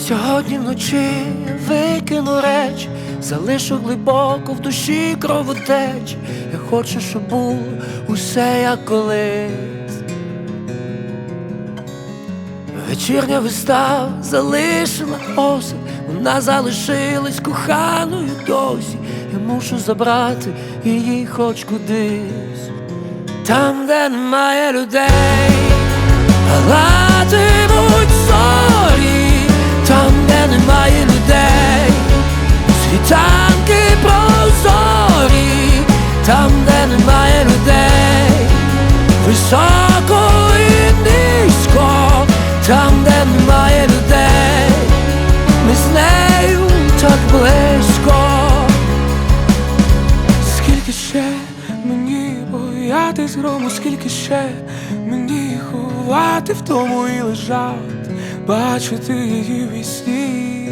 Сьогодні вночі викину речі, залишу глибоко в душі кровотеч. Я хочу, щоб було усе як колись. Вечірня вистава залишила осень, вона залишилась коханою досі. Я мушу забрати її хоч кудись, там, де немає людей, палатимуть зорі, там, де немає людей, світанки прозорі, там, де немає людей, високо і низько, там, де немає людей, ми з нею так близько. Скільки ще мені боятись грому, скільки ще мені ховати в тому і лежати, бачити її в вісні.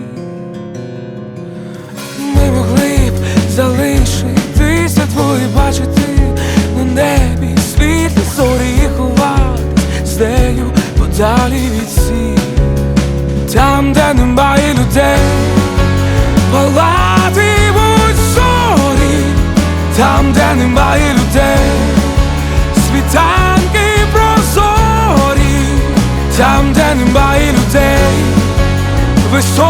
Ми могли б залишитися двоє, бачити на небі світлі зорі і ховати з нею подалі від всіх. Там, де немає людей, палатимуть зорі, там, де немає людей, світанки прозорі, там, де немає людей, високо